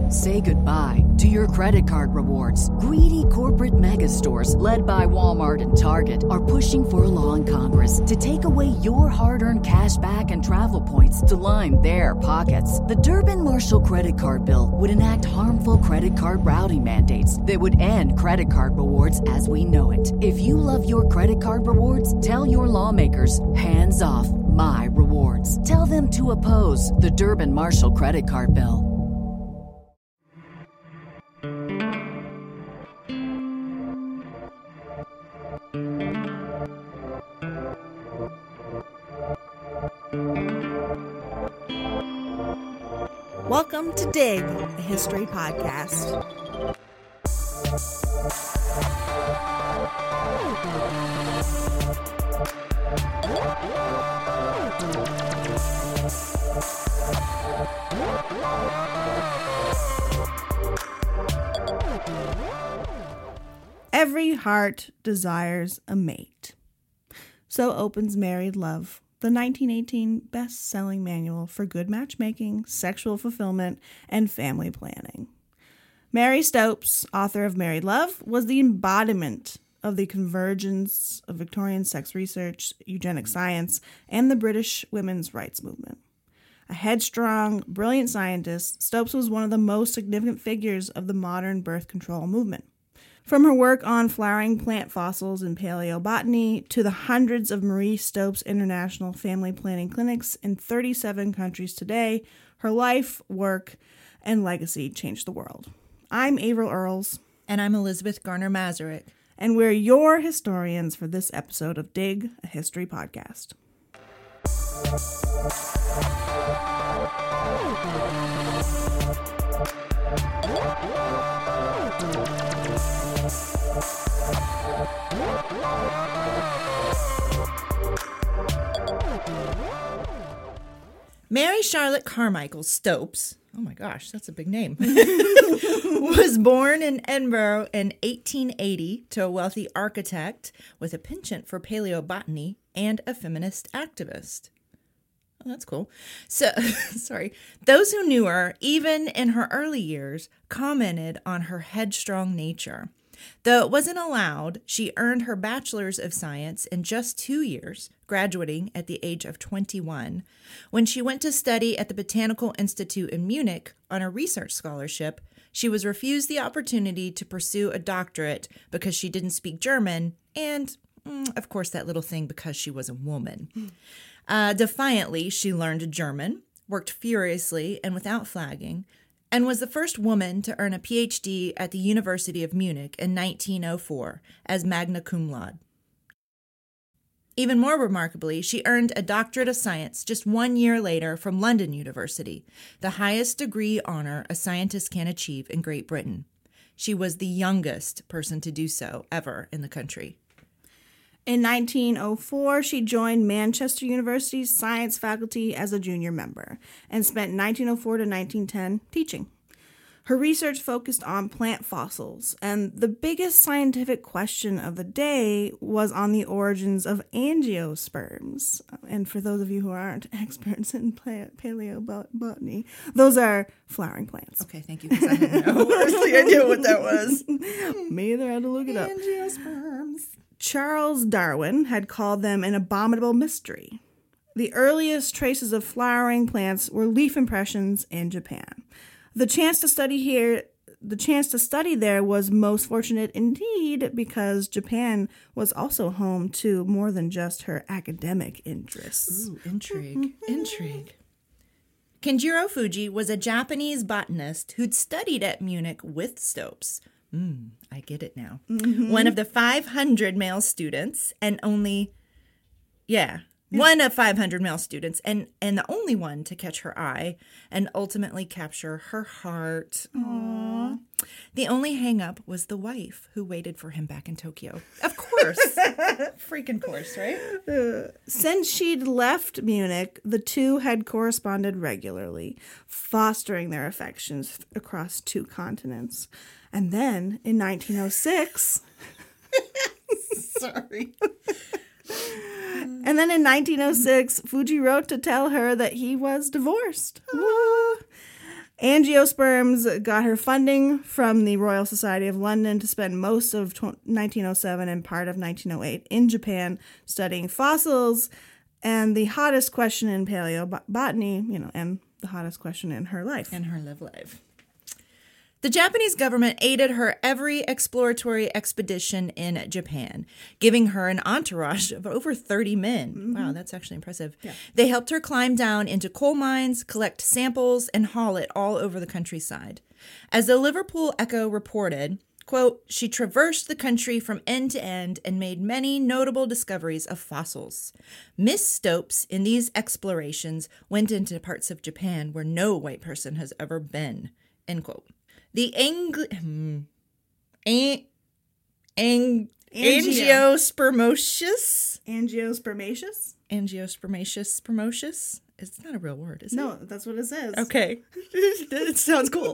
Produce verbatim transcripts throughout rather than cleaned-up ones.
Say goodbye to your credit card rewards. Greedy corporate mega stores, led by Walmart and Target, are pushing for a law in Congress to take away your hard-earned cash back and travel points to line their pockets. The Durbin-Marshall credit card bill would enact harmful credit card routing mandates that would end credit card rewards as we know it. If you love your credit card rewards, tell your lawmakers, hands off my rewards. Tell them to oppose the Durbin-Marshall credit card bill. Welcome to Dig, a history podcast. Every heart desires a mate. So opens Married Love, the nineteen eighteen best-selling manual for good matchmaking, sexual fulfillment, and family planning. Mary Stopes, author of Married Love, was the embodiment of the convergence of Victorian sex research, eugenic science, and the British women's rights movement. A headstrong, brilliant scientist, Stopes was one of the most significant figures of the modern birth control movement. From her work on flowering plant fossils and paleobotany to the hundreds of Marie Stopes International Family Planning Clinics in thirty-seven countries today, her life, work, and legacy changed the world. I'm Avril Earls. And I'm Elizabeth Garner-Mazurek. And we're your historians for this episode of Dig, a History Podcast. Mary Charlotte Carmichael Stopes, oh my gosh, that's a big name, was born in Edinburgh in eighteen eighty to a wealthy architect with a penchant for paleobotany and a feminist activist. Oh, that's cool. So, sorry. Those who knew her, even in her early years, commented on her headstrong nature. Though it wasn't allowed, she earned her Bachelor's of Science in just two years, graduating at the age of twenty-one, when she went to study at the Botanical Institute in Munich on a research scholarship. She was refused the opportunity to pursue a doctorate because she didn't speak German, and, mm, of course, that little thing because she was a woman. Mm. Uh, defiantly, she learned German, worked furiously and without flagging, and was the first woman to earn a P H D at the University of Munich in nineteen oh four as magna cum laude. Even more remarkably, she earned a doctorate of science just one year later from London University, the highest degree honor a scientist can achieve in Great Britain. She was the youngest person to do so ever in the country. In nineteen oh four, she joined Manchester University's science faculty as a junior member and spent nineteen oh four to nineteen ten teaching. Her research focused on plant fossils, and the biggest scientific question of the day was on the origins of angiosperms. And for those of you who aren't experts in paleobotany, those are flowering plants. Okay, thank you, because I didn't know the idea what that was. Me either, I had to look it up. Angiosperms. Charles Darwin had called them an abominable mystery. The earliest traces of flowering plants were leaf impressions in Japan. The chance to study here, the chance to study there was most fortunate indeed because Japan was also home to more than just her academic interests. Ooh, intrigue, intrigue. Kenjiro Fuji was a Japanese botanist who'd studied at Munich with Stopes. Mm, I get it now. Mm-hmm. One of the five hundred male students and only, yeah, yeah, one of five hundred male students and, and the only one to catch her eye and ultimately capture her heart. Aww. The only hang-up was the wife who waited for him back in Tokyo. Of course. Freaking course, right? Uh, since she'd left Munich, the two had corresponded regularly, fostering their affections across two continents. And then, in nineteen oh six... Sorry. And then in nineteen oh six, Fuji wrote to tell her that he was divorced. Ah. Angiosperms got her funding from the Royal Society of London to spend most of nineteen oh seven and part of nineteen oh eight in Japan studying fossils and the hottest question in paleobotany, you know, and the hottest question in her life. In her live life. The Japanese government aided her every exploratory expedition in Japan, giving her an entourage of over thirty men. Mm-hmm. Wow, that's actually impressive. Yeah. They helped her climb down into coal mines, collect samples, and haul it all over the countryside. As the Liverpool Echo reported, quote, she traversed the country from end to end and made many notable discoveries of fossils. Miss Stopes, in these explorations, went into parts of Japan where no white person has ever been, end quote. The Angli- hmm, ang- ang- Angio. angiospermocious? Angiospermaceous? Angiospermaceous, spermocious? It's not a real word, is it? No, that's what it says. Okay. It sounds cool.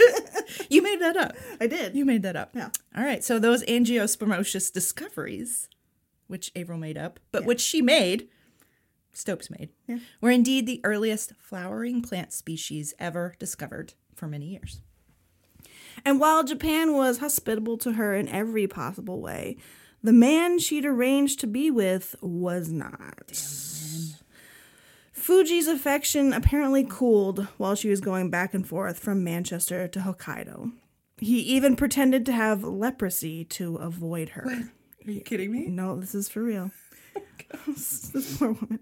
You made that up. I did. You made that up. Yeah. All right. So those angiospermocious discoveries, which Averill made up, but yeah. which she made, Stopes made, yeah. were indeed the earliest flowering plant species ever discovered for many years. And while Japan was hospitable to her in every possible way, the man she'd arranged to be with was not. Damn. Fuji's affection apparently cooled while she was going back and forth from Manchester to Hokkaido. He even pretended to have leprosy to avoid her. What? Are you kidding me? No, this is for real. This poor woman.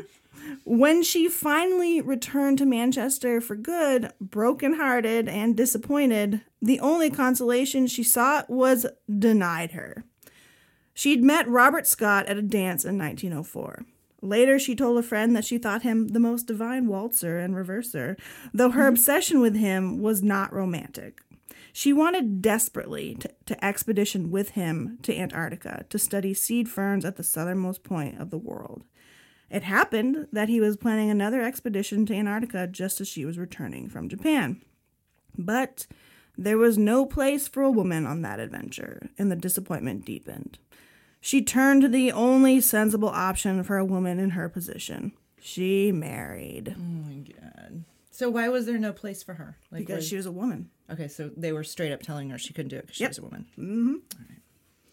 When she finally returned to Manchester for good, brokenhearted and disappointed, the only consolation she sought was denied her. She'd met Robert Scott at a dance in nineteen oh four. Later, she told a friend that she thought him the most divine waltzer and reverser, though her mm-hmm. obsession with him was not romantic. She wanted desperately to, to expedition with him to Antarctica to study seed ferns at the southernmost point of the world. It happened that he was planning another expedition to Antarctica just as she was returning from Japan. But there was no place for a woman on that adventure, and the disappointment deepened. She turned to the only sensible option for a woman in her position. She married. Oh my God. So why was there no place for her? Like, because was... she was a woman. Okay, so they were straight up telling her she couldn't do it because she yep. was a woman. Mm-hmm. All right.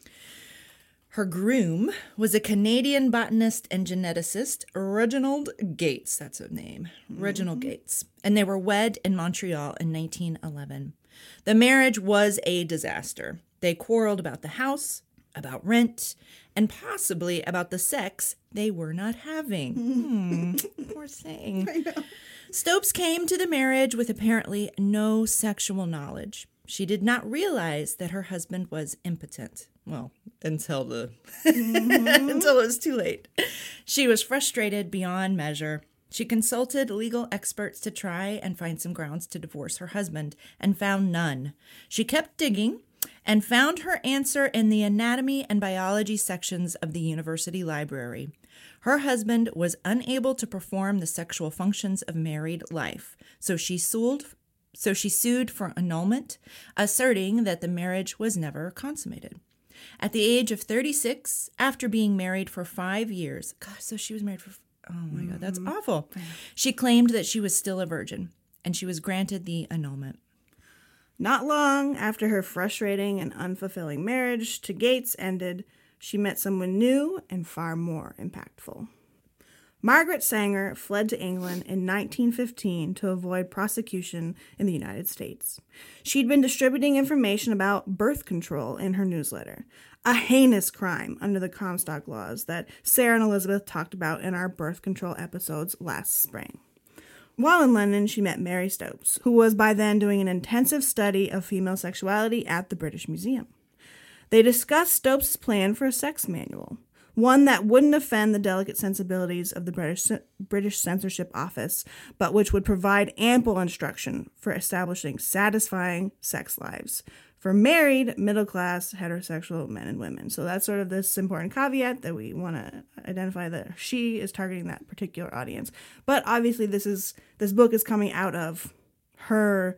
Her groom was a Canadian botanist and geneticist, Reginald Gates. That's a name. Mm-hmm. Reginald Gates. And they were wed in Montreal in nineteen eleven. The marriage was a disaster. They quarreled about the house, about rent, and possibly about the sex they were not having. Hmm, poor thing. I know. Stopes came to the marriage with apparently no sexual knowledge. She did not realize that her husband was impotent. Well, until the mm-hmm. until it was too late. She was frustrated beyond measure. She consulted legal experts to try and find some grounds to divorce her husband and found none. She kept digging and found her answer in the anatomy and biology sections of the university library. Her husband was unable to perform the sexual functions of married life, so she sued So she sued for annulment, asserting that the marriage was never consummated. At the age of thirty-six, after being married for five years, gosh, so she was married for, oh my God, that's awful. She claimed that she was still a virgin, and she was granted the annulment. Not long after her frustrating and unfulfilling marriage to Gates ended, she met someone new and far more impactful. Margaret Sanger fled to England in nineteen fifteen to avoid prosecution in the United States. She'd been distributing information about birth control in her newsletter, a heinous crime under the Comstock laws that Sarah and Elizabeth talked about in our birth control episodes last spring. While in London, she met Mary Stopes, who was by then doing an intensive study of female sexuality at the British Museum. They discussed Stopes' plan for a sex manual, one that wouldn't offend the delicate sensibilities of the British British Censorship Office, but which would provide ample instruction for establishing satisfying sex lives for married, middle-class, heterosexual men and women. So that's sort of this important caveat that we want to identify that she is targeting that particular audience. But obviously this is this book is coming out of her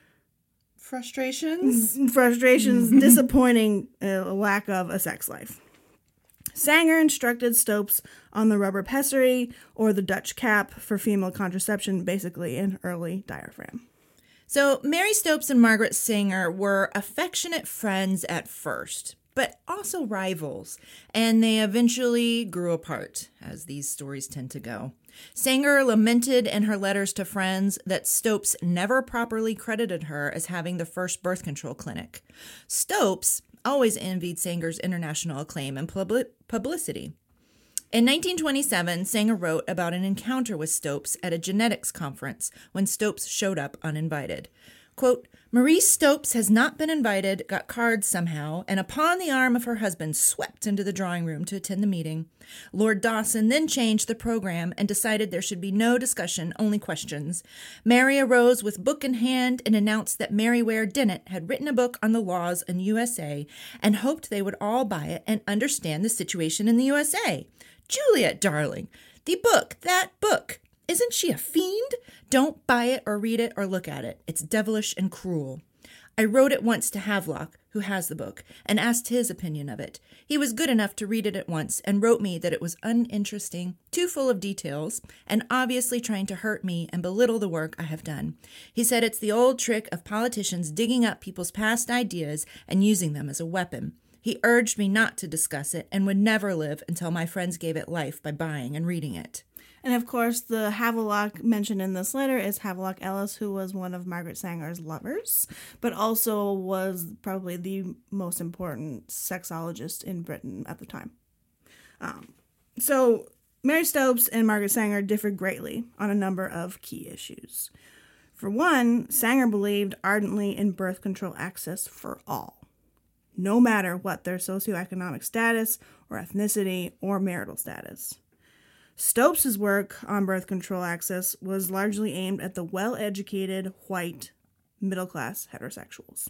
frustrations, frustrations, disappointing uh, lack of a sex life. Sanger instructed Stopes on the rubber pessary, or the Dutch cap for female contraception, basically an early diaphragm. So Mary Stopes and Margaret Sanger were affectionate friends at first, but also rivals, and they eventually grew apart, as these stories tend to go. Sanger lamented in her letters to friends that Stopes never properly credited her as having the first birth control clinic. Stopes always envied Sanger's international acclaim and publi- publicity. In nineteen twenty-seven, Sanger wrote about an encounter with Stopes at a genetics conference when Stopes showed up uninvited. Quote, Marie Stopes has not been invited, got cards somehow, and upon the arm of her husband swept into the drawing room to attend the meeting. Lord Dawson then changed the program and decided there should be no discussion, only questions. Mary arose with book in hand and announced that Mary Ware Dennett had written a book on the laws in U S A and hoped they would all buy it and understand the situation in the U S A. Juliet, darling, the book, that book. Isn't she a fiend? Don't buy it or read it or look at it. It's devilish and cruel. I wrote it once to Havelock, who has the book, and asked his opinion of it. He was good enough to read it at once and wrote me that it was uninteresting, too full of details, and obviously trying to hurt me and belittle the work I have done. He said it's the old trick of politicians digging up people's past ideas and using them as a weapon. He urged me not to discuss it and would never live until my friends gave it life by buying and reading it. And of course, the Havelock mentioned in this letter is Havelock Ellis, who was one of Margaret Sanger's lovers, but also was probably the most important sexologist in Britain at the time. Um, so Mary Stopes and Margaret Sanger differed greatly on a number of key issues. For one, Sanger believed ardently in birth control access for all, no matter what their socioeconomic status or ethnicity or marital status. Stopes' work on birth control access was largely aimed at the well-educated, white, middle-class heterosexuals.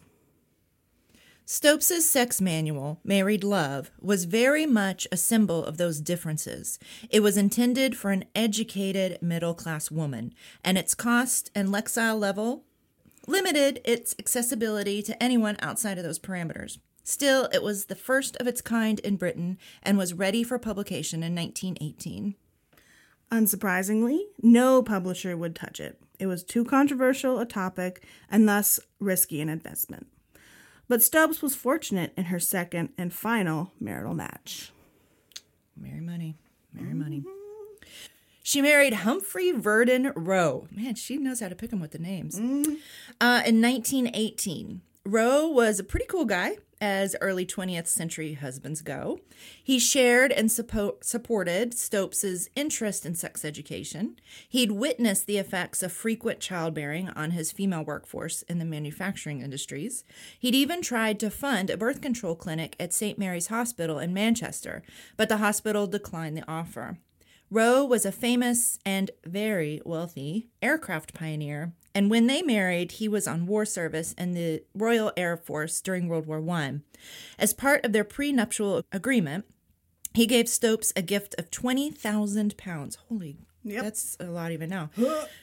Stopes' sex manual, Married Love, was very much a symbol of those differences. It was intended for an educated middle-class woman, and its cost and Lexile level limited its accessibility to anyone outside of those parameters. Still, it was the first of its kind in Britain and was ready for publication in nineteen eighteen. Unsurprisingly, no publisher would touch it. It was too controversial a topic and thus risky an investment. But Stopes was fortunate in her second and final marital match. Marry money. Marry money. She married Humphrey Verdon Rowe. Man, she knows how to pick them with the names. Mm. Uh, in nineteen eighteen. Rowe was a pretty cool guy, as early twentieth century husbands go. He shared and suppo- supported Stopes' interest in sex education. He'd witnessed the effects of frequent childbearing on his female workforce in the manufacturing industries. He'd even tried to fund a birth control clinic at Saint Mary's Hospital in Manchester, but the hospital declined the offer. Rowe was a famous and very wealthy aircraft pioneer, and when they married, he was on war service in the Royal Air Force during World War One. As part of their prenuptial agreement, he gave Stopes a gift of twenty thousand pounds. Holy, yep. That's a lot even now.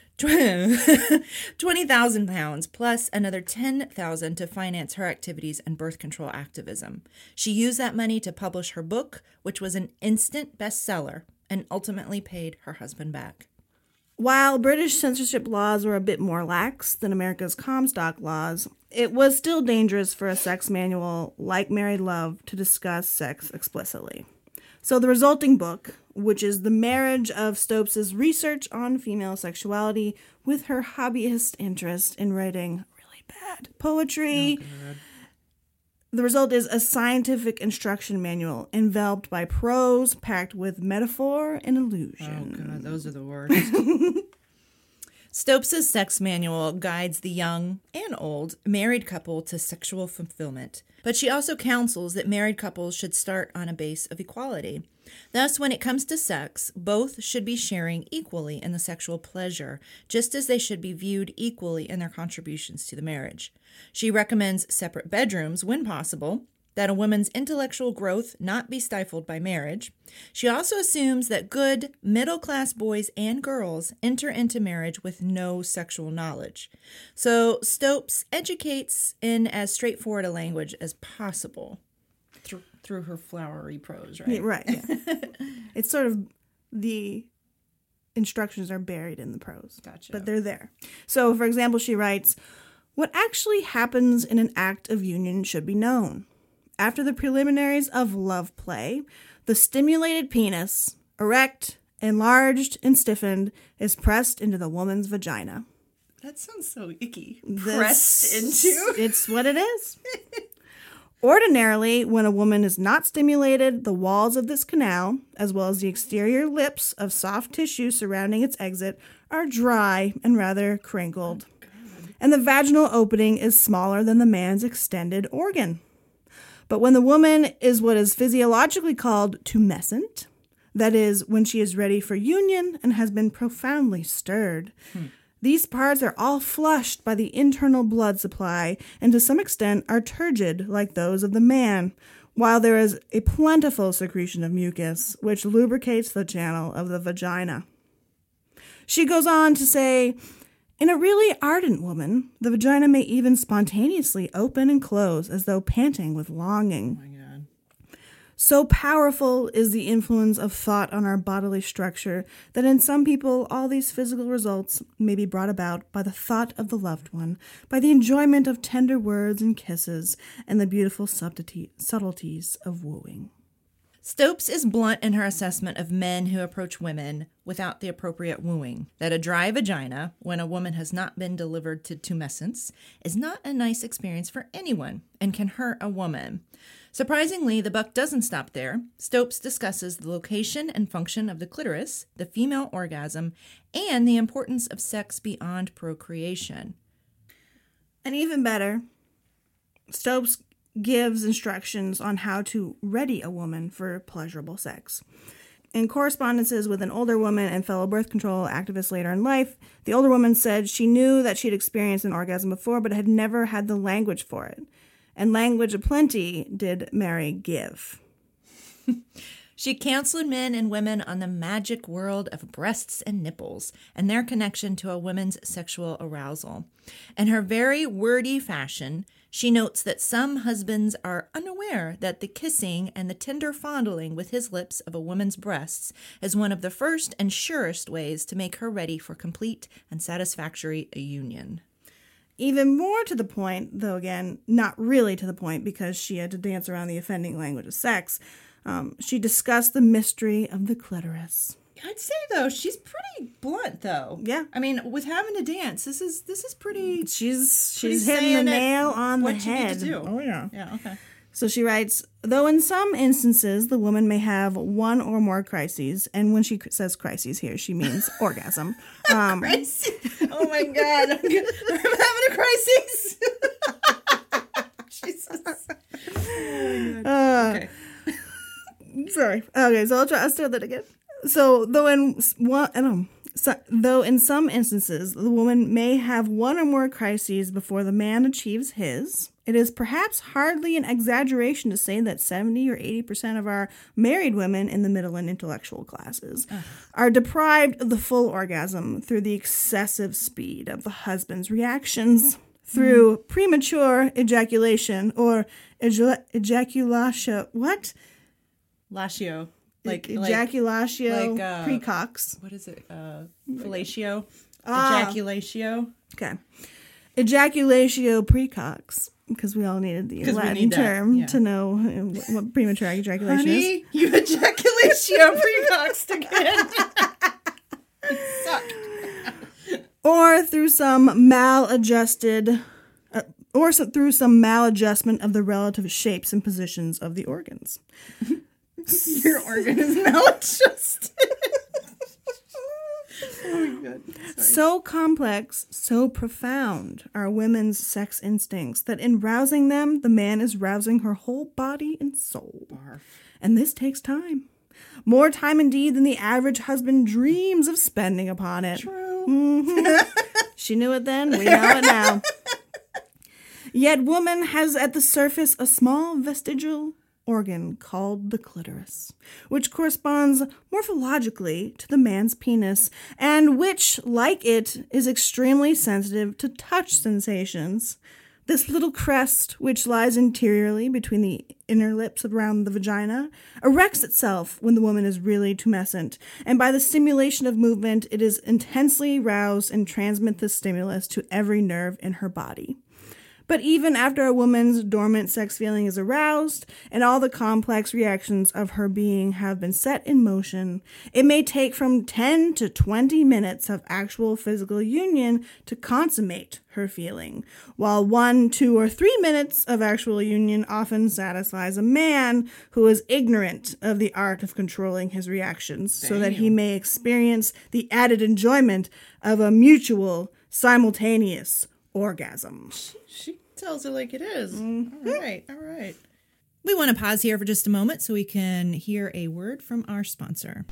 twenty thousand pounds plus another ten thousand to finance her activities and birth control activism. She used that money to publish her book, which was an instant bestseller, and ultimately paid her husband back. While British censorship laws were a bit more lax than America's Comstock laws, it was still dangerous for a sex manual like Married Love to discuss sex explicitly. So the resulting book, which is the marriage of Stopes' research on female sexuality with her hobbyist interest in writing really bad poetry, oh, the result is a scientific instruction manual enveloped by prose packed with metaphor and illusion. Oh, God, those are the worst. Stopes' sex manual guides the young and old married couple to sexual fulfillment, but she also counsels that married couples should start on a base of equality. Thus, when it comes to sex, both should be sharing equally in the sexual pleasure, just as they should be viewed equally in their contributions to the marriage. She recommends separate bedrooms when possible, that a woman's intellectual growth not be stifled by marriage. She also assumes that good middle-class boys and girls enter into marriage with no sexual knowledge. So Stopes educates in as straightforward a language as possible through, through her flowery prose, right? Yeah, right, yeah. It's sort of the instructions are buried in the prose, gotcha. But they're there. So, for example, she writes, What actually happens in an act of union should be known. After the preliminaries of love play, the stimulated penis, erect, enlarged, and stiffened, is pressed into the woman's vagina. That sounds so icky. This- Pressed into? It's what it is. Ordinarily, when a woman is not stimulated, the walls of this canal, as well as the exterior lips of soft tissue surrounding its exit, are dry and rather crinkled. And the vaginal opening is smaller than the man's extended organ. But when the woman is what is physiologically called tumescent, that is, when she is ready for union and has been profoundly stirred, hmm. these parts are all flushed by the internal blood supply and to some extent are turgid like those of the man, while there is a plentiful secretion of mucus, which lubricates the channel of the vagina. She goes on to say, in a really ardent woman, the vagina may even spontaneously open and close as though panting with longing. Oh my God. So powerful is the influence of thought on our bodily structure that in some people all these physical results may be brought about by the thought of the loved one, by the enjoyment of tender words and kisses, and the beautiful subtlety- subtleties of wooing. Stopes is blunt in her assessment of men who approach women without the appropriate wooing, that a dry vagina, when a woman has not been delivered to tumescence, is not a nice experience for anyone and can hurt a woman. Surprisingly, the buck doesn't stop there. Stopes discusses the location and function of the clitoris, the female orgasm, and the importance of sex beyond procreation. And even better, Stopes gives instructions on how to ready a woman for pleasurable sex. In correspondences with an older woman and fellow birth control activist later in life, the older woman said she knew that she'd experienced an orgasm before, but had never had the language for it. And language aplenty did Mary give. She counseled men and women on the magic world of breasts and nipples and their connection to a woman's sexual arousal. In her very wordy fashion, she notes that some husbands are unaware that the kissing and the tender fondling with his lips of a woman's breasts is one of the first and surest ways to make her ready for complete and satisfactory union. Even more to the point, though again, not really to the point because she had to dance around the offending language of sex, um, she discussed the mystery of the clitoris. I'd say though she's pretty blunt though. Yeah, I mean, with having to dance, this is this is pretty. She's pretty she's hitting the nail on the what you need head. to do. Oh yeah, yeah, okay. So she writes, though in some instances the woman may have one or more crises, and when she says crises here, she means orgasm. Um, crisis. Oh my God, I'm, I'm having a crisis. Jesus. Oh uh, okay. Sorry. Okay, so I'll try. I'll start that again. So, though in one, I don't know, so, though in some instances the woman may have one or more crises before the man achieves his, it is perhaps hardly an exaggeration to say that seventy or eighty percent of our married women in the middle and intellectual classes uh. are deprived of the full orgasm through the excessive speed of the husband's reactions, through mm. premature ejaculation or ejula- ejaculation. What? Latio. Like ejaculatio like, uh, precox. What is it? Uh, fellatio? Ah. Ejaculatio? Okay. Ejaculatio precox, because we all needed the Latin term yeah. to know what premature ejaculation Honey, is. You ejaculatio precoxed again. You suck. Or through some maladjusted, uh, or so, through some maladjustment of the relative shapes and positions of the organs. Your organ is maladjusted. Oh my God. Sorry. So complex, so profound are women's sex instincts that in rousing them, the man is rousing her whole body and soul. Barf. And this takes time. More time indeed than the average husband dreams of spending upon it. True. Mm-hmm. She knew it then, we know it now. Yet woman has at the surface a small vestigial organ called the clitoris, which corresponds morphologically to the man's penis, and which, like it, is extremely sensitive to touch sensations. This little crest, which lies interiorly between the inner lips around the vagina, erects itself when the woman is really tumescent, and by the stimulation of movement, it is intensely roused and transmits the stimulus to every nerve in her body. But even after a woman's dormant sex feeling is aroused and all the complex reactions of her being have been set in motion, it may take from ten to twenty minutes of actual physical union to consummate her feeling, while one, two, or three minutes of actual union often satisfies a man who is ignorant of the art of controlling his reactions, so that he may experience the added enjoyment of a mutual, simultaneous orgasm. She tells it like it is. Mm-hmm. All right, all right. We want to pause here for just a moment so we can hear a word from our sponsor.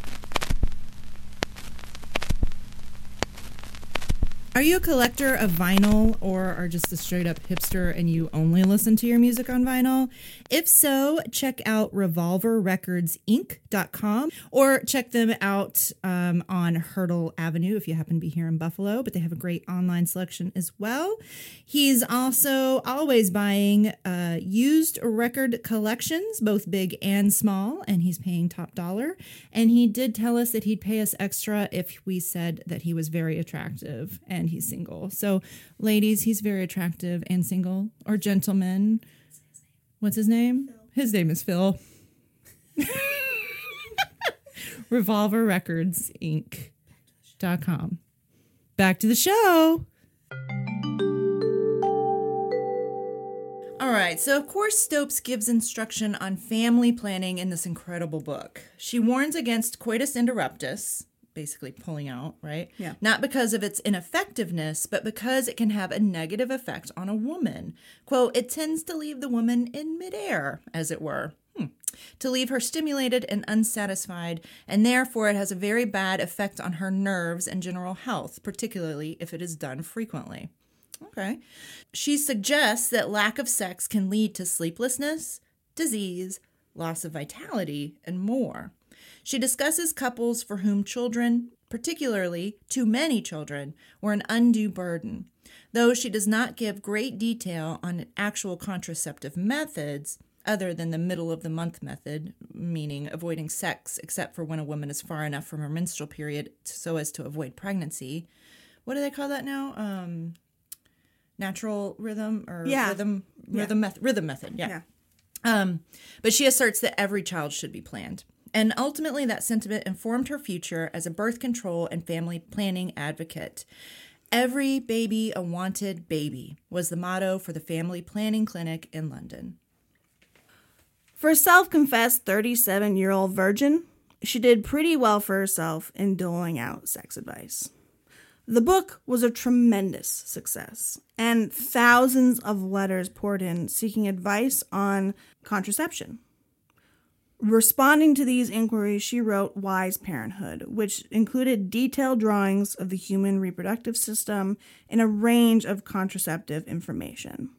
Are you a collector of vinyl or are just a straight up hipster and you only listen to your music on vinyl? If so, check out revolver records inc dot com or check them out um, on Hurdle Avenue if you happen to be here in Buffalo, but they have a great online selection as well. He's also always buying uh, used record collections, both big and small, and he's paying top dollar. And he did tell us that he'd pay us extra if we said that he was very attractive and he's single. So, ladies, he's very attractive and single. Or gentlemen. What's his name? Phil. His name is Phil. revolver records inc dot com. Back to the show. All right, so of course Stopes gives instruction on family planning in this incredible book. She warns against coitus interruptus, basically pulling out, right? Yeah. Not because of its ineffectiveness, but because it can have a negative effect on a woman. Quote, it tends to leave the woman in midair, as it were. Hmm. To leave her stimulated and unsatisfied, and therefore it has a very bad effect on her nerves and general health, particularly if it is done frequently. Okay. She suggests that lack of sex can lead to sleeplessness, disease, loss of vitality, and more. She discusses couples for whom children, particularly too many children, were an undue burden. Though she does not give great detail on actual contraceptive methods, other than the middle of the month method, meaning avoiding sex except for when a woman is far enough from her menstrual period so as to avoid pregnancy. What do they call that now? Um, natural rhythm or yeah. rhythm rhythm yeah. method rhythm method. Yeah. yeah. Um, but she asserts that every child should be planned. And ultimately, that sentiment informed her future as a birth control and family planning advocate. Every baby a wanted baby was the motto for the family planning clinic in London. For a self-confessed thirty-seven-year-old virgin, she did pretty well for herself in doling out sex advice. The book was a tremendous success, and thousands of letters poured in seeking advice on contraception. Responding to these inquiries, she wrote Wise Parenthood, which included detailed drawings of the human reproductive system and a range of contraceptive information.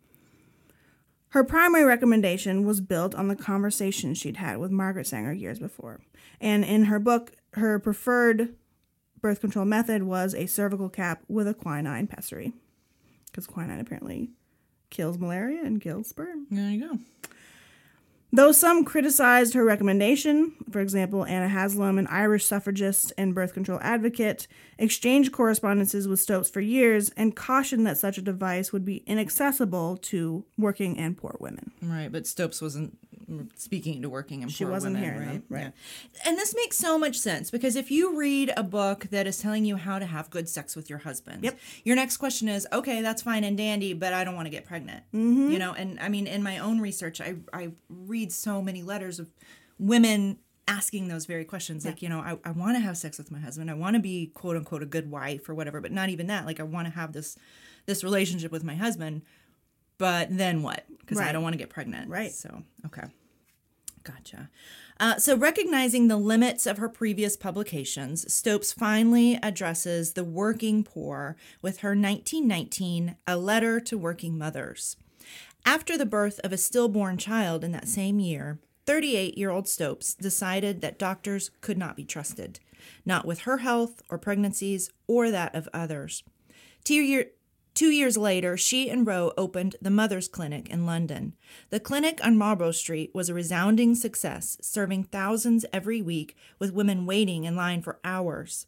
Her primary recommendation was built on the conversation she'd had with Margaret Sanger years before. And in her book, her preferred birth control method was a cervical cap with a quinine pessary. Because quinine apparently kills malaria and kills sperm. There you go. Though some criticized her recommendation, for example, Anna Haslam, an Irish suffragist and birth control advocate, exchanged correspondences with Stopes for years and cautioned that such a device would be inaccessible to working and poor women. Right, but Stopes wasn't speaking to working and She poor wasn't women, hearing right? them, right. Yeah. And this makes so much sense because if you read a book that is telling you how to have good sex with your husband, yep. your next question is, okay, that's fine and dandy, but I don't want to get pregnant. Mm-hmm. You know, and I mean, in my own research, I, I read so many letters of women asking those very questions. Yeah. Like, you know, I, I want to have sex with my husband. I want to be, quote unquote, a good wife or whatever, but not even that. Like, I want to have this this relationship with my husband, but then what? Because right. I don't want to get pregnant. Right. So, okay. Gotcha. Uh, so recognizing the limits of her previous publications, Stopes finally addresses the working poor with her nineteen nineteen A Letter to Working Mothers. After the birth of a stillborn child in that same year, thirty-eight-year-old Stopes decided that doctors could not be trusted, not with her health or pregnancies or that of others. Two year, Two years later, she and Rowe opened the Mothers Clinic in London. The clinic on Marlborough Street was a resounding success, serving thousands every week with women waiting in line for hours.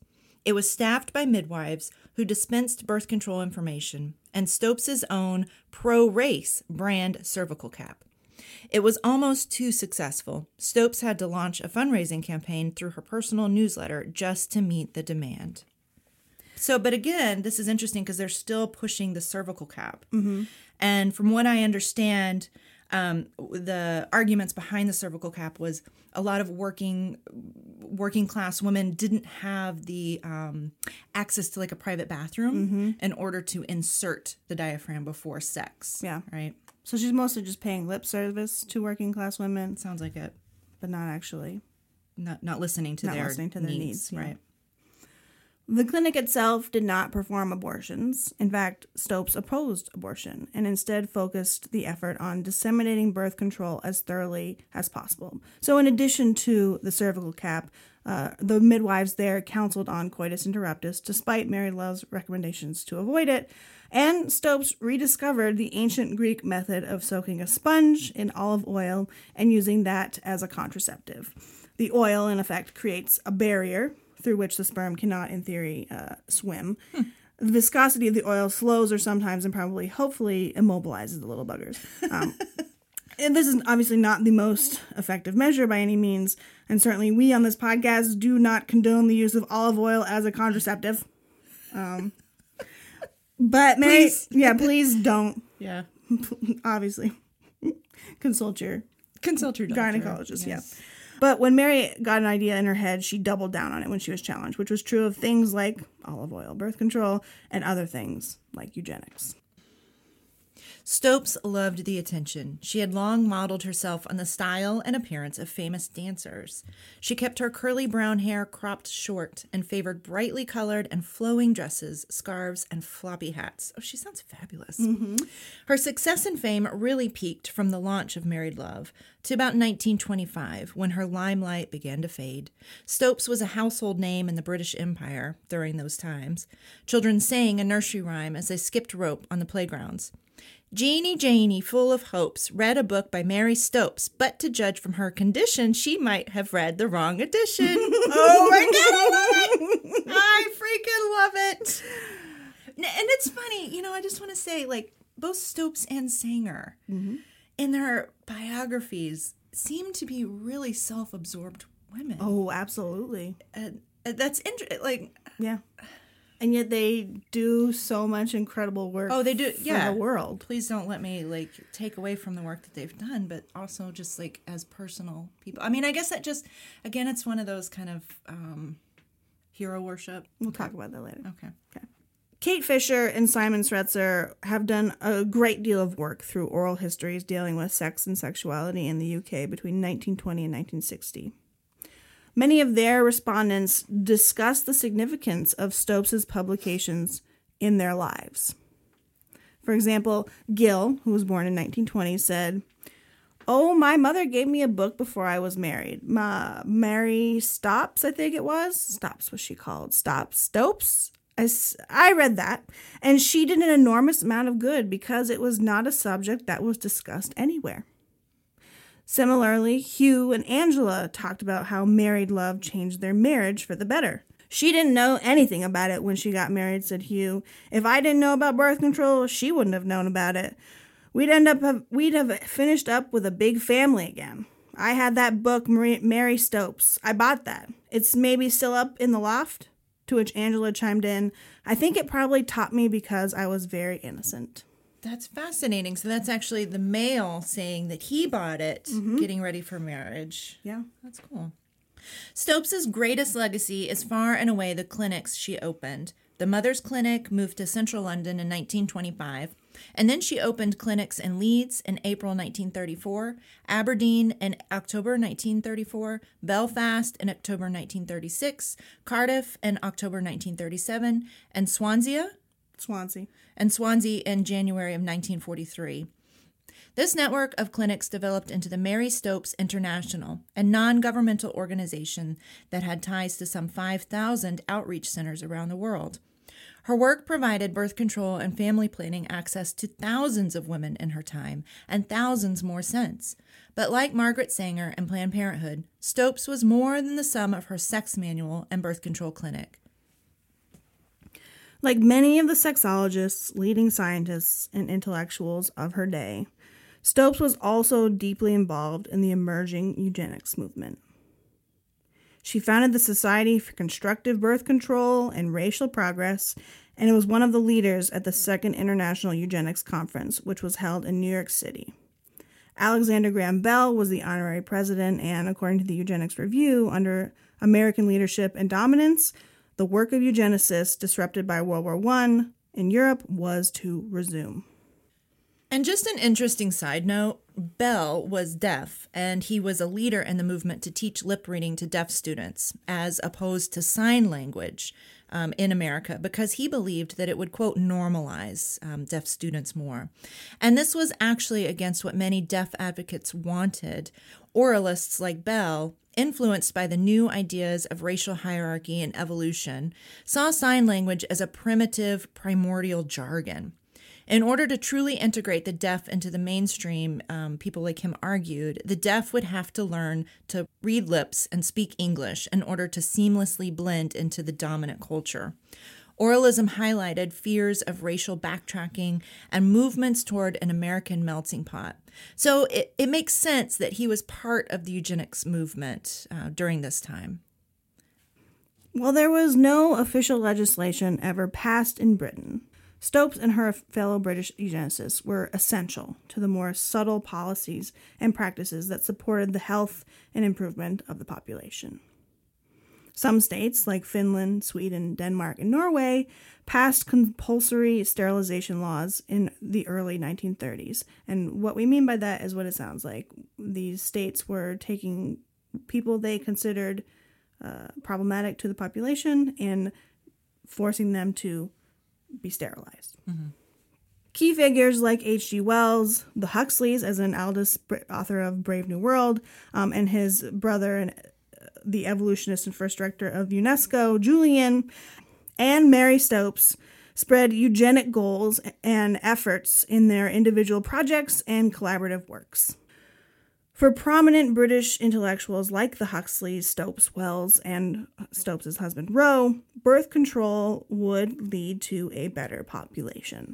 It was staffed by midwives who dispensed birth control information and Stopes' own pro-race brand cervical cap. It was almost too successful. Stopes had to launch a fundraising campaign through her personal newsletter just to meet the demand. So, but again, this is interesting because they're still pushing the cervical cap. Mm-hmm. And from what I understand, um, the arguments behind the cervical cap was a lot of working working class women didn't have the um, access to like a private bathroom mm-hmm. in order to insert the diaphragm before sex. Yeah. Right. So she's mostly just paying lip service to working class women. Sounds like it. But not actually. Not not listening to not their listening to their needs. needs yeah. Right. The clinic itself did not perform abortions. In fact, Stopes opposed abortion and instead focused the effort on disseminating birth control as thoroughly as possible. So in addition to the cervical cap, uh, the midwives there counseled on coitus interruptus despite Mary Love's recommendations to avoid it. And Stopes rediscovered the ancient Greek method of soaking a sponge in olive oil and using that as a contraceptive. The oil, in effect, creates a barrier through which the sperm cannot, in theory, uh, swim. Hmm. The viscosity of the oil slows or sometimes and probably, hopefully, immobilizes the little buggers. Um, and this is obviously not the most effective measure by any means, and certainly we on this podcast do not condone the use of olive oil as a contraceptive. Um, but Mary, please. yeah, please don't. Yeah, obviously, consult your consult your doctor. gynecologist. Yes. Yeah. But when Mary got an idea in her head, she doubled down on it when she was challenged, which was true of things like olive oil, birth control, and other things like eugenics. Stopes loved the attention. She had long modeled herself on the style and appearance of famous dancers. She kept her curly brown hair cropped short and favored brightly colored and flowing dresses, scarves, and floppy hats. Oh, she sounds fabulous. Mm-hmm. Her success and fame really peaked from the launch of Married Love to about nineteen twenty-five, when her limelight began to fade. Stopes was a household name in the British Empire during those times. Children sang a nursery rhyme as they skipped rope on the playgrounds. Jeannie Janey, full of hopes, read a book by Mary Stopes, but to judge from her condition, she might have read the wrong edition. Oh my God, I love it! I freaking love it! And it's funny, you know, I just want to say, like, both Stopes and Sanger, mm-hmm. in their biographies, seem to be really self-absorbed women. Oh, absolutely. And uh, that's interesting, like... Yeah. And yet they do so much incredible work. Oh, they do, for yeah. the world. Please don't let me like take away from the work that they've done, but also just like as personal people. I mean, I guess that just again, it's one of those kind of um, hero worship. We'll talk about that later. Okay. Okay. Kate Fisher and Simon Sretzer have done a great deal of work through oral histories dealing with sex and sexuality in the U K between nineteen twenty and nineteen sixty. Many of their respondents discuss the significance of Stopes' publications in their lives. For example, Gill, who was born in nineteen twenty, said, "Oh, my mother gave me a book before I was married. Ma- Mary Stopes, I think it was. Stopes was she called? Stopes? Stopes? I, I read that, and she did an enormous amount of good because it was not a subject that was discussed anywhere." Similarly, Hugh and Angela talked about how Married Love changed their marriage for the better. "She didn't know anything about it when she got married," said Hugh. "If I didn't know about birth control, she wouldn't have known about it. We'd end up have, we'd have finished up with a big family again. I had that book, Marie, Mary Stopes. I bought that. It's maybe still up in the loft?" To which Angela chimed in, "I think it probably taught me because I was very innocent." That's fascinating. So that's actually the male saying that he bought it, mm-hmm. getting ready for marriage. Yeah. That's cool. Stopes' greatest legacy is far and away the clinics she opened. The Mother's Clinic moved to central London in nineteen twenty-five, and then she opened clinics in Leeds in April nineteen thirty-four, Aberdeen in October nineteen thirty-four, Belfast in October nineteen thirty-six, Cardiff in October nineteen thirty-seven, and Swansea Swansea. and Swansea in January of nineteen forty-three. This network of clinics developed into the Mary Stopes International, a non-governmental organization that had ties to some five thousand outreach centers around the world. Her work provided birth control and family planning access to thousands of women in her time, and thousands more since. But like Margaret Sanger and Planned Parenthood, Stopes was more than the sum of her sex manual and birth control clinic. Like many of the sexologists, leading scientists, and intellectuals of her day, Stopes was also deeply involved in the emerging eugenics movement. She founded the Society for Constructive Birth Control and Racial Progress, and was one of the leaders at the Second International Eugenics Conference, which was held in New York City. Alexander Graham Bell was the honorary president, and according to the Eugenics Review, under American leadership and dominance, the work of eugenicists disrupted by World War One in Europe was to resume. And just an interesting side note, Bell was deaf, and he was a leader in the movement to teach lip reading to deaf students, as opposed to sign language um, in America, because he believed that it would, quote, normalize um, deaf students more. And this was actually against what many deaf advocates wanted. Oralists like Bell, influenced by the new ideas of racial hierarchy and evolution, saw sign language as a primitive, primordial jargon. In order to truly integrate the deaf into the mainstream, um, people like him argued, the deaf would have to learn to read lips and speak English in order to seamlessly blend into the dominant culture. Oralism highlighted fears of racial backtracking and movements toward an American melting pot. So it, it makes sense that he was part of the eugenics movement uh, during this time. While there was no official legislation ever passed in Britain, Stopes and her fellow British eugenicists were essential to the more subtle policies and practices that supported the health and improvement of the population. Some states, like Finland, Sweden, Denmark, and Norway, passed compulsory sterilization laws in the early nineteen thirties. And what we mean by that is what it sounds like. These states were taking people they considered uh, problematic to the population and forcing them to be sterilized. Mm-hmm. Key figures like H G Wells, the Huxleys, as an Aldous, author of Brave New World, um, and his brother, and the evolutionist and first director of UNESCO, Julian, and Mary Stopes, spread eugenic goals and efforts in their individual projects and collaborative works. For prominent British intellectuals like the Huxleys, Stopes, Wells, and Stopes' husband Roe, birth control would lead to a better population.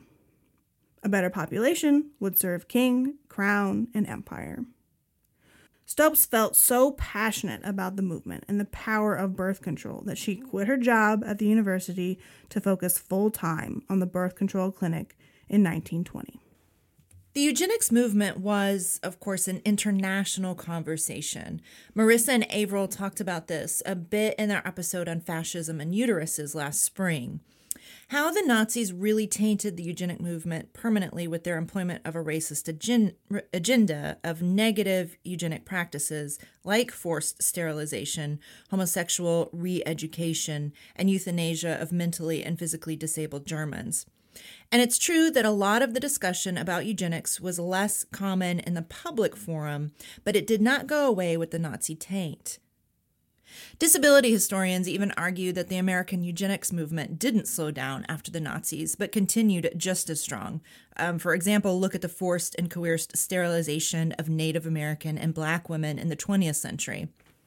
A better population would serve king, crown, and empire. Stopes felt so passionate about the movement and the power of birth control that she quit her job at the university to focus full-time on the birth control clinic in nineteen twenty. The eugenics movement was, of course, an international conversation. Marissa and Avril talked about this a bit in their episode on fascism and uteruses last spring. How the Nazis really tainted the eugenic movement permanently with their employment of a racist agen- agenda of negative eugenic practices like forced sterilization, homosexual re-education, and euthanasia of mentally and physically disabled Germans. And it's true that a lot of the discussion about eugenics was less common in the public forum, but it did not go away with the Nazi taint. Disability historians even argue that the American eugenics movement didn't slow down after the Nazis, but continued just as strong. Um, for example, look at the forced and coerced sterilization of Native American and Black women in the twentieth century.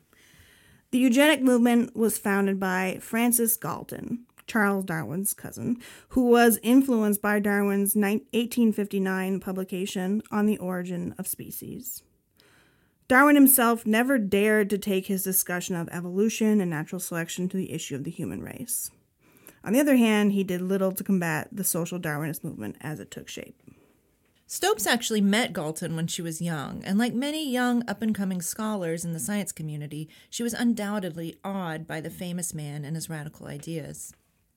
The eugenic movement was founded by Francis Galton, Charles Darwin's cousin, who was influenced by Darwin's eighteen fifty-nine publication On the Origin of Species. Darwin himself never dared to take his discussion of evolution and natural selection to the issue of the human race. On the other hand, he did little to combat the social Darwinist movement as it took shape. Stopes actually met Galton when she was young, and like many young up-and-coming scholars in the science community, she was undoubtedly awed by the famous man and his radical ideas.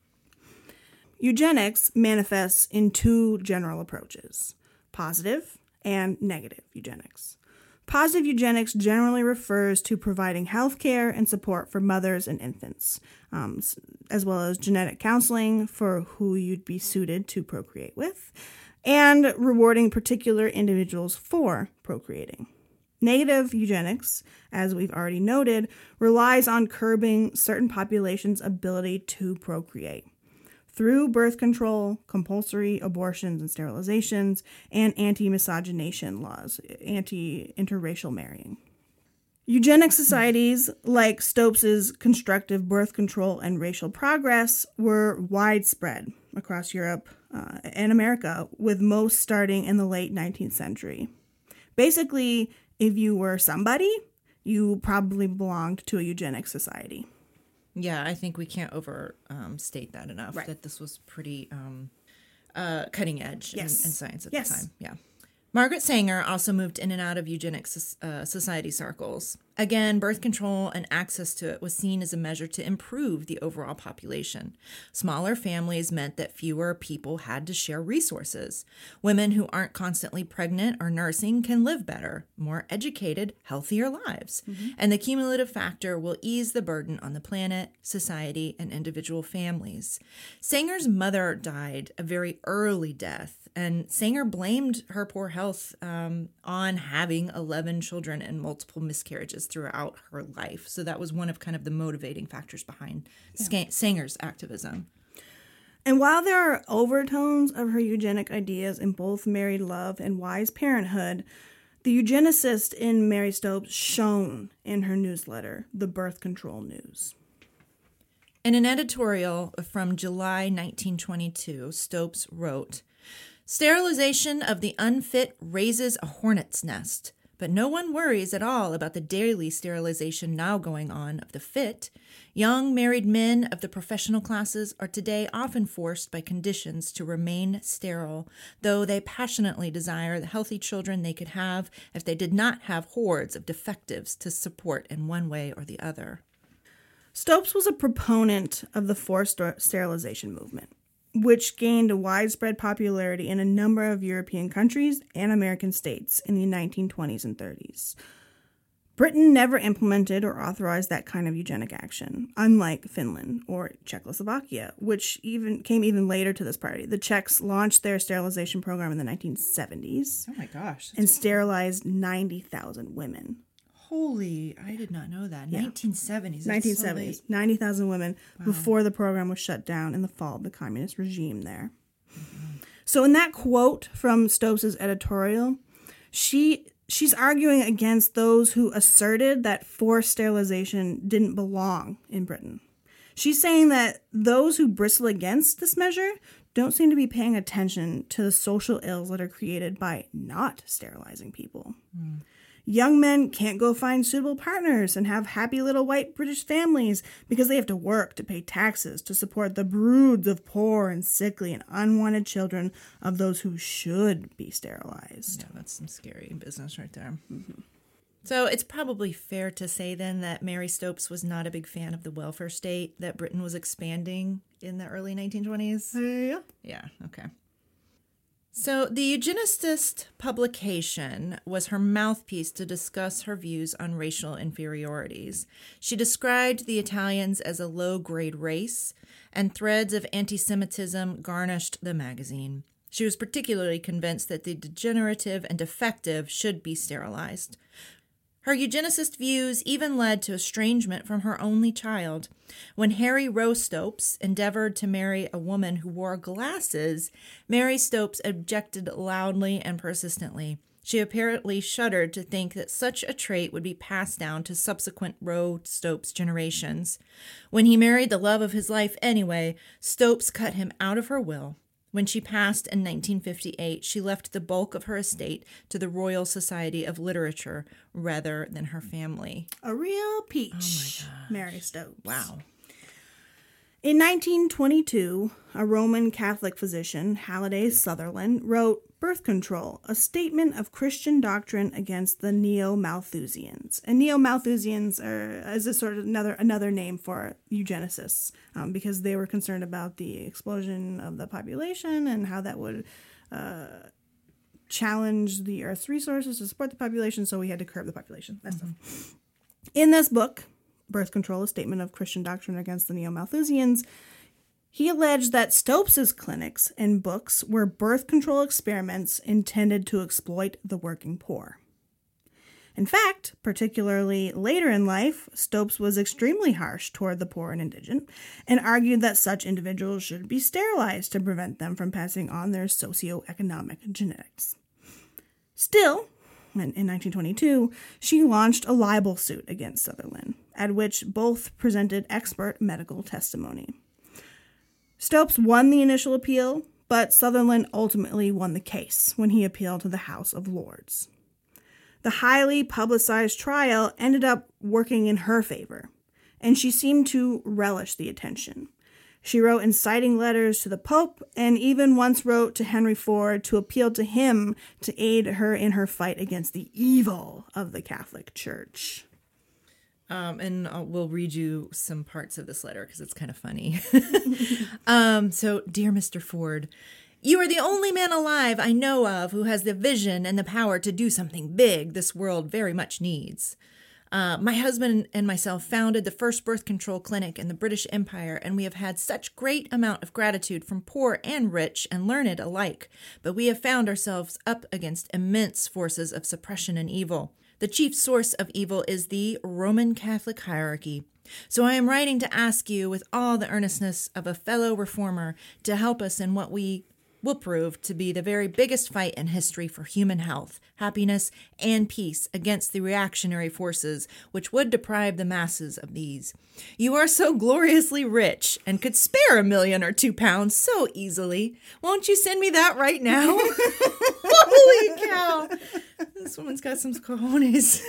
Eugenics manifests in two general approaches, positive and negative eugenics. Positive eugenics generally refers to providing health care and support for mothers and infants, um, as well as genetic counseling for who you'd be suited to procreate with, and rewarding particular individuals for procreating. Negative eugenics, as we've already noted, relies on curbing certain populations' ability to procreate through birth control, compulsory abortions and sterilizations, and anti-miscegenation laws, anti-interracial marrying. Eugenic societies like Stopes's constructive birth control and racial progress were widespread across Europe uh, and America, with most starting in the late nineteenth century. Basically, if you were somebody, you probably belonged to a eugenic society. Yeah, I think we can't overstate um, state that enough, right. That this was pretty um, uh, cutting edge yes. in, in science at yes. the time. Yeah. Margaret Sanger also moved in and out of eugenics uh, society circles. Again, birth control and access to it was seen as a measure to improve the overall population. Smaller families meant that fewer people had to share resources. Women who aren't constantly pregnant or nursing can live better, more educated, healthier lives. Mm-hmm. And the cumulative factor will ease the burden on the planet, society, and individual families. Sanger's mother died a very early death, and Sanger blamed her poor health um, on having eleven children and multiple miscarriages throughout her life. So that was one of kind of the motivating factors behind yeah. Sanger's activism. And while there are overtones of her eugenic ideas in both Married Love and Wise Parenthood, the eugenicist in Mary Stopes shone in her newsletter, The Birth Control News. In an editorial from July nineteen twenty-two, Stopes wrote, "Sterilization of the unfit raises a hornet's nest, but no one worries at all about the daily sterilization now going on of the fit. Young married men of the professional classes are today often forced by conditions to remain sterile, though they passionately desire the healthy children they could have if they did not have hordes of defectives to support in one way or the other." Stopes was a proponent of the forced sterilization movement, which gained a widespread popularity in a number of European countries and American states in the nineteen twenties and thirties. Britain never implemented or authorized that kind of eugenic action, unlike Finland or Czechoslovakia, which even came even later to this party. The Czechs launched their sterilization program in the nineteen seventies. Oh my gosh. And sterilized ninety thousand women. Holy, I did not know that. Yeah. nineteen seventies. nineteen seventies. So ninety thousand women wow. before the program was shut down in the fall of the communist regime there. Mm-hmm. So in that quote from Stopes' editorial, she she's arguing against those who asserted that forced sterilization didn't belong in Britain. She's saying that those who bristle against this measure don't seem to be paying attention to the social ills that are created by not sterilizing people. Mm. Young men can't go find suitable partners and have happy little white British families because they have to work to pay taxes to support the broods of poor and sickly and unwanted children of those who should be sterilized. Yeah, that's some scary business right there. Mm-hmm. So it's probably fair to say then that Mary Stopes was not a big fan of the welfare state that Britain was expanding in the early nineteen twenties? Uh, yeah. Yeah, okay. So the eugenicist publication was her mouthpiece to discuss her views on racial inferiorities. She described the Italians as a low-grade race, and threads of anti-Semitism garnished the magazine. She was particularly convinced that the degenerative and defective should be sterilized. Her eugenicist views even led to estrangement from her only child. When Harry Rowe Stopes endeavored to marry a woman who wore glasses, Mary Stopes objected loudly and persistently. She apparently shuddered to think that such a trait would be passed down to subsequent Rowe Stopes generations. When he married the love of his life anyway, Stopes cut him out of her will. When she passed in nineteen fifty-eight, she left the bulk of her estate to the Royal Society of Literature rather than her family. A real peach, oh my gosh. Mary Stopes. Wow. In nineteen twenty-two, a Roman Catholic physician, Halliday Sutherland, wrote Birth Control, a statement of Christian doctrine against the Neo-Malthusians. And Neo-Malthusians are is a sort of another another name for eugenicists, um, because they were concerned about the explosion of the population and how that would uh, challenge the Earth's resources to support the population, so we had to curb the population. That mm-hmm. stuff. In this book, Birth Control, a statement of Christian doctrine against the Neo-Malthusians, he alleged that Stopes' clinics and books were birth control experiments intended to exploit the working poor. In fact, particularly later in life, Stopes was extremely harsh toward the poor and indigent and argued that such individuals should be sterilized to prevent them from passing on their socioeconomic genetics. Still, in, in nineteen twenty-two, she launched a libel suit against Sutherland, at which both presented expert medical testimony. Stopes won the initial appeal, but Sutherland ultimately won the case when he appealed to the House of Lords. The highly publicized trial ended up working in her favor, and she seemed to relish the attention. She wrote inciting letters to the Pope and even once wrote to Henry Ford to appeal to him to aid her in her fight against the evil of the Catholic Church. Um, and I'll, we'll read you some parts of this letter because it's kind of funny. um, so, dear Mister Ford, you are the only man alive I know of who has the vision and the power to do something big this world very much needs. Uh, my husband and myself founded the first birth control clinic in the British Empire, and we have had such great amount of gratitude from poor and rich and learned alike. But we have found ourselves up against immense forces of suppression and evil. The chief source of evil is the Roman Catholic hierarchy. So I am writing to ask you, with all the earnestness of a fellow reformer, to help us in what we will prove to be the very biggest fight in history for human health, happiness, and peace against the reactionary forces which would deprive the masses of these. You are so gloriously rich and could spare a million or two pounds so easily. Won't you send me that right now? Holy cow. This woman's got some cojones.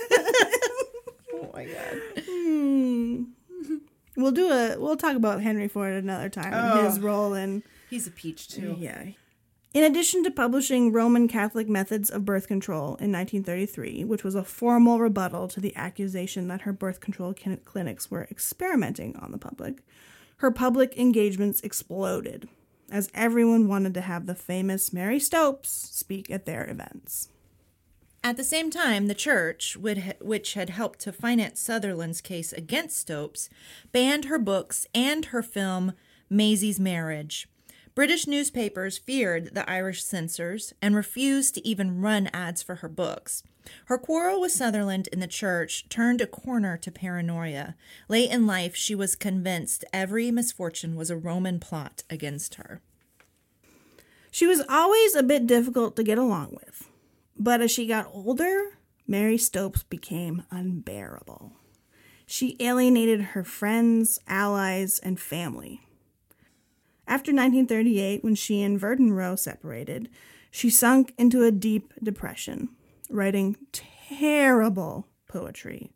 Oh my God. Hmm. We'll do a, we'll talk about Henry Ford another time Oh. and his role in... He's a peach too. Yeah. In addition to publishing Roman Catholic Methods of Birth Control in nineteen thirty-three, which was a formal rebuttal to the accusation that her birth control kin- clinics were experimenting on the public, her public engagements exploded, as everyone wanted to have the famous Mary Stopes speak at their events. At the same time, the church, which had helped to finance Sutherland's case against Stopes, banned her books and her film, Maisie's Marriage. British newspapers feared the Irish censors and refused to even run ads for her books. Her quarrel with Sutherland in the church turned a corner to paranoia. Late in life, she was convinced every misfortune was a Roman plot against her. She was always a bit difficult to get along with, but as she got older, Mary Stopes became unbearable. She alienated her friends, allies, and family. After nineteen thirty-eight, when she and Verdun Rowe separated, she sunk into a deep depression, writing terrible poetry.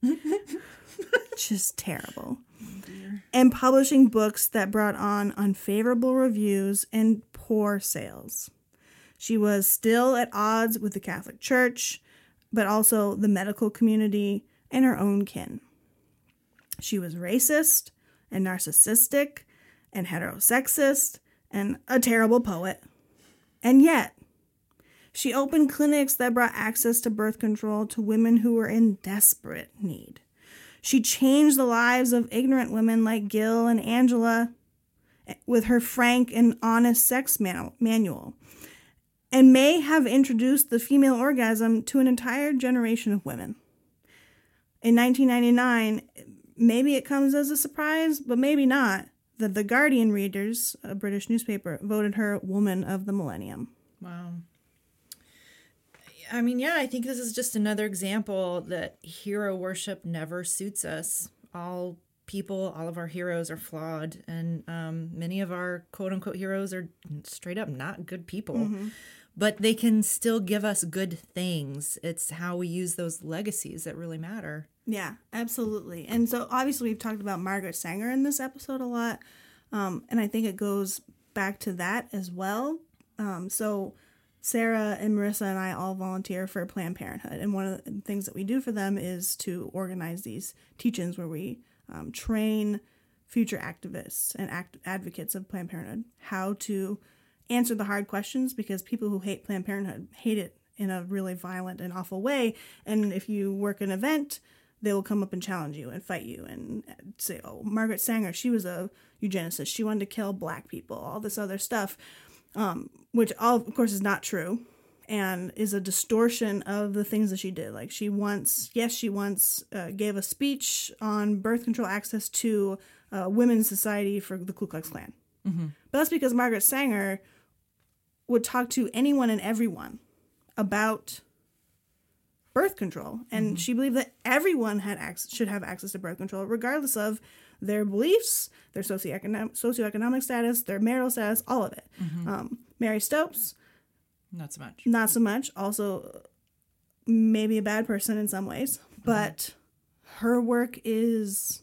Just terrible. Oh, and publishing books that brought on unfavorable reviews and poor sales. She was still at odds with the Catholic Church, but also the medical community and her own kin. She was racist and narcissistic and heterosexist, and a terrible poet. And yet, she opened clinics that brought access to birth control to women who were in desperate need. She changed the lives of ignorant women like Gil and Angela with her frank and honest sex man- manual, and may have introduced the female orgasm to an entire generation of women. In nineteen ninety-nine, maybe it comes as a surprise, but maybe not, that The Guardian readers, a British newspaper, voted her Woman of the Millennium. Wow. I mean, yeah, I think this is just another example that hero worship never suits us. All people, all of our heroes are flawed, and um, many of our quote-unquote heroes are straight up not good people. Mm-hmm. But they can still give us good things. It's how we use those legacies that really matter. Yeah, absolutely. And so obviously we've talked about Margaret Sanger in this episode a lot. Um, and I think it goes back to that as well. Um, so Sarah and Marissa and I all volunteer for Planned Parenthood. And one of the things that we do for them is to organize these teach-ins where we um, train future activists and act- advocates of Planned Parenthood how to answer the hard questions, because people who hate Planned Parenthood hate it in a really violent and awful way. And if you work an event, they will come up and challenge you and fight you and say, oh, Margaret Sanger, she was a eugenicist. She wanted to kill black people, all this other stuff, um, which all, of course, is not true and is a distortion of the things that she did. Like she once, yes, she once uh, gave a speech on birth control access to uh, Women's Society for the Ku Klux Klan. Mm-hmm. But that's because Margaret Sanger would talk to anyone and everyone about birth control. And mm-hmm. she believed that everyone had access, should have access to birth control, regardless of their beliefs, their socioeconomic, socioeconomic status, their marital status, all of it. Mm-hmm. Um, Mary Stopes, not so much. Not so much. Also, maybe a bad person in some ways, mm-hmm. but her work is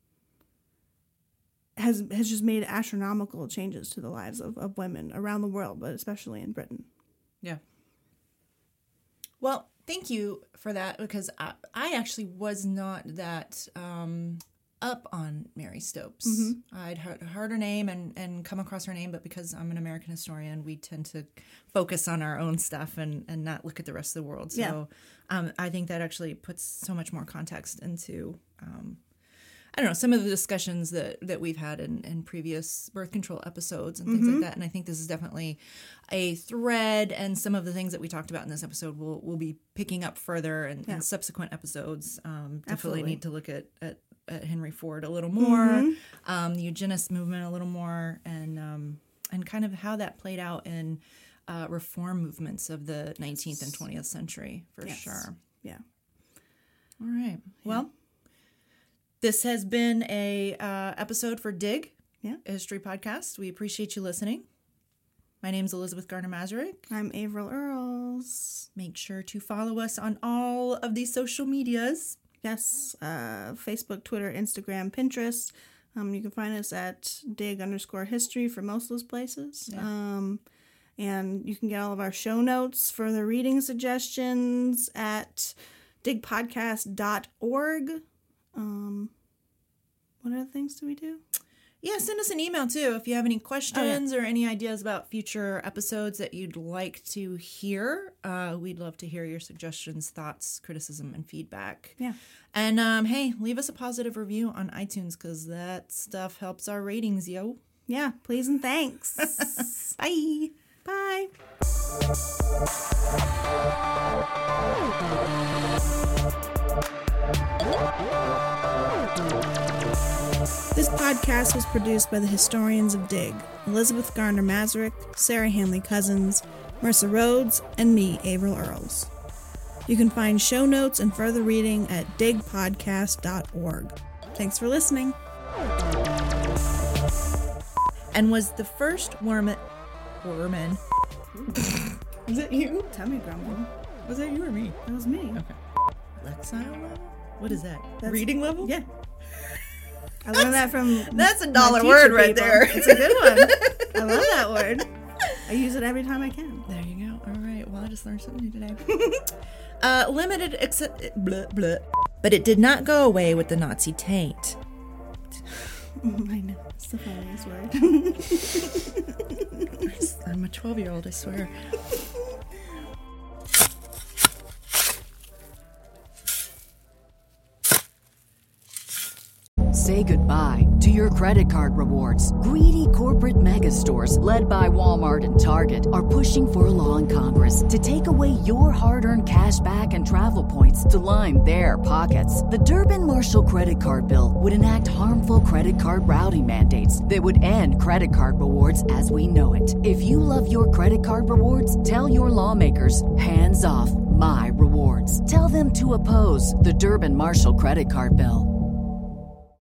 has has just made astronomical changes to the lives of, of women around the world, but especially in Britain. Yeah. Well, thank you for that, because I, I actually was not that um, up on Mary Stopes. Mm-hmm. I'd heard, heard her name and, and come across her name, but because I'm an American historian, we tend to focus on our own stuff and, and not look at the rest of the world. So yeah. um, I think that actually puts so much more context into um, I don't know, some of the discussions that, that we've had in, in previous birth control episodes and things mm-hmm. like that. And I think this is definitely a thread, and some of the things that we talked about in this episode we'll, we'll be picking up further in, yeah. in subsequent episodes. Um, definitely Absolutely. need to look at, at, at Henry Ford a little more, mm-hmm. um, the eugenist movement a little more, and um, and kind of how that played out in uh, reform movements of the nineteenth and twentieth century, for yes. sure. Yeah. All right. Yeah. Well, this has been a uh, episode for Dig, yeah. a history podcast. We appreciate you listening. My name is Elizabeth Garner-Mazurek. I'm Avril Earls. Make sure to follow us on all of these social medias. Yes, uh, Facebook, Twitter, Instagram, Pinterest. Um, you can find us at dig underscore history for most of those places. Yeah. Um, and you can get all of our show notes, further reading suggestions at dig podcast dot org. Um, what other things do we do? Yeah, send us an email too if you have any questions oh, yeah. or any ideas about future episodes that you'd like to hear. Uh, we'd love to hear your suggestions, thoughts, criticism, and feedback. Yeah. And um, hey, leave us a positive review on iTunes, because that stuff helps our ratings, yo. Yeah, please and thanks. Bye. Bye. This podcast was produced by the historians of Dig, Elizabeth Garner-Mazurek, Sarah Hanley-Cousins, Mercer Rhodes, and me, Avril Earls. You can find show notes and further reading at dig podcast dot org. Thanks for listening. And was the first Worman... Worman... Was it you? Tummy grumbling. Was that you or me? That was me. Okay. Lexile level? What is that? That's, Reading level? Yeah. I learned that from That's a dollar word right people. there. It's a good one. I love that word. I use it every time I can. There you go. All right. Well, I just learned something new today. uh, limited except blah, blah. But it did not go away with the Nazi taint. I know. It's the funniest word. I'm a twelve-year-old, I swear. Say goodbye to your credit card rewards. Greedy corporate mega stores, led by Walmart and Target, are pushing for a law in Congress to take away your hard-earned cash back and travel points to line their pockets. The Durbin-Marshall credit card bill would enact harmful credit card routing mandates that would end credit card rewards as we know it. If you love your credit card rewards, tell your lawmakers, hands off my rewards. Tell them to oppose the Durbin-Marshall credit card bill.